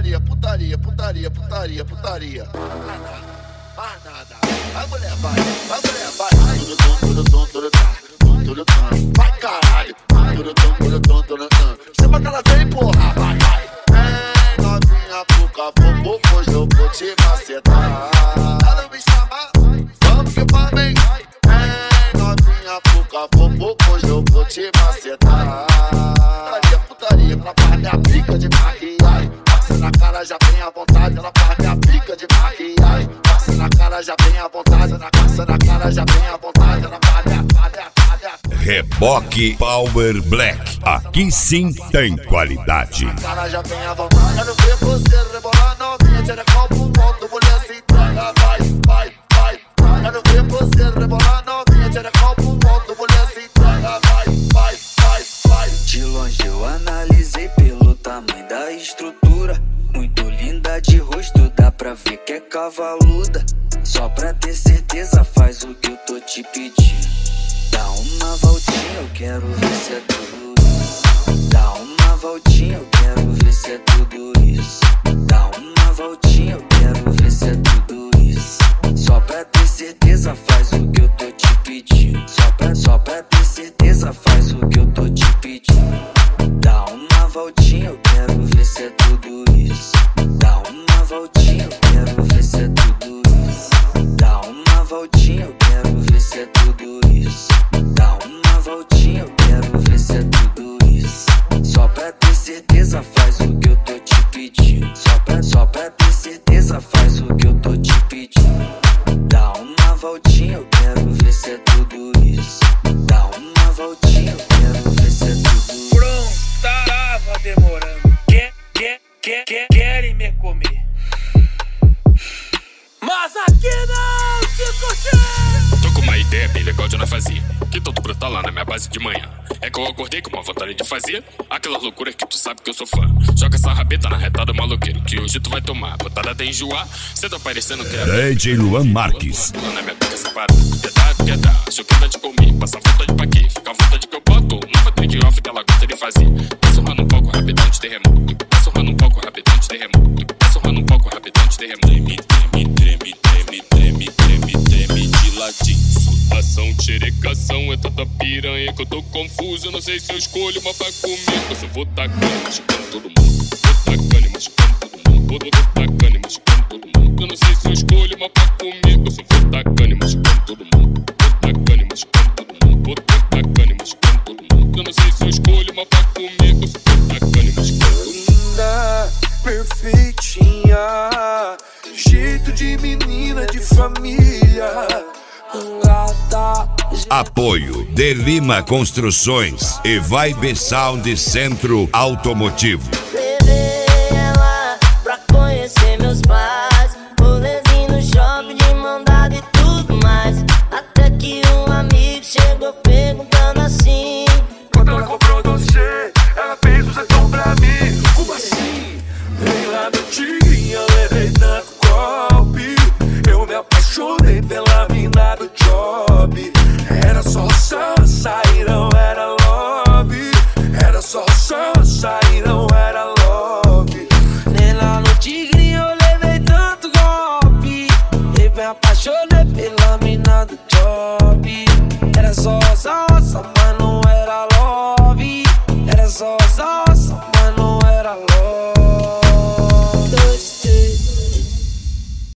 putaria, putaria, putaria, putaria, putaria. Mais nada. Vai mulher, vai, mulher, vai. Tudo tom, tudo tom, tudo tom, tudo tom. Vai caralho. Tudo tom, tudo tom, tudo tom. Chama que ela vem, porra, vai, vai. Vem novinha pro caboclo, hoje eu vou te macetar. Ela me chama, vamos que vem. Vem novinha pro caboclo, hoje eu vou te macetar. Putaria, putaria, ela faz minha pica de maquiagem. Passa na cara, já vem à vontade, ela faz minha pica de maquiagem. Passa na cara, já vem à vontade, na caça na cara, já vem à vontade, ela faz minha. Reboque Power Black, aqui sim tem qualidade. Na cara já vem à vontade, quero ver você rebolar novinha, tira copo, volta, mulher se entrega, vai, vai, vai. Quero ver você rebolar novinha, tira copo, volta, mulher se entrega, vai, vai, vai, vai. De longe eu analisei pelo tamanho da estrutura. Muito linda de rosto, dá pra ver que é cavaluda. Só pra ter certeza faz o que eu tô te pedindo. Dá uma voltinha, eu quero ver se é tudo isso. Dá uma voltinha, eu quero ver se é tudo isso. Dá uma voltinha, eu quero ver se é tudo isso. Só pra ter certeza faz o que eu tô te pedindo. Só pra ter certeza faz o que eu tô te pedindo. Dá uma voltinha, eu quero ver se é tudo isso. Dá uma voltinha, eu quero ver se é tudo isso. Dá uma voltinha, eu quero ver se é tudo isso. Dá uma voltinha, eu quero ver se é tudo isso. Só pra ter certeza faz o que eu tô te pedindo. Só pra ter certeza faz o que eu tô te pedindo. Dá uma voltinha, eu quero ver se é tudo isso. Dá uma voltinha, eu quero ver se é tudo isso. Pronto, tava demorando. Querem me comer, mas aqui não te curti. Tô com uma ideia bem legal de não fazer. Que todo brotar lá na minha base de manhã. É que eu acordei com uma vontade de fazer aquela loucura que tu sabe que eu sou fã. Joga essa rabeta na reta do maloqueiro, que hoje tu vai tomar. Botada até enjoar, cê tá parecendo que é DJ Luan Marques. lá na minha pica separada. Quer dar, acho que dá de comer. Passa vontade pra quê? Fica a vontade que eu boto. Nova trick off que ela gosta de fazer. Tá surrando um pouco rapidão de terremoto. Tá surrando um pouco rapidão de terremoto. Tá surrando um pouco rapidão de terremoto. Treme, treme, treme, treme, treme, treme, treme de ladinho. Ação, xerecação, é tanta piranha que eu tô confuso. Eu não sei se eu escolho uma pra comer. Eu só vou tacando, machucando todo mundo. Vou tacando e machucando todo mundo. Vou tacando e machucando todo mundo. Eu não sei se eu escolho uma pra comer. Eu só vou tacando e machucando todo mundo. Vou tacando e machucando todo mundo. Vou tacando e machucando todo mundo. Eu não sei se eu escolho uma pra comer. Eu só vou tacando e machucando todo mundo. Linda, perfeitinha, jeito de menina de família. Apoio de Lima Construções e Vibe Sound Centro Automotivo. Levei ela pra conhecer meus pais.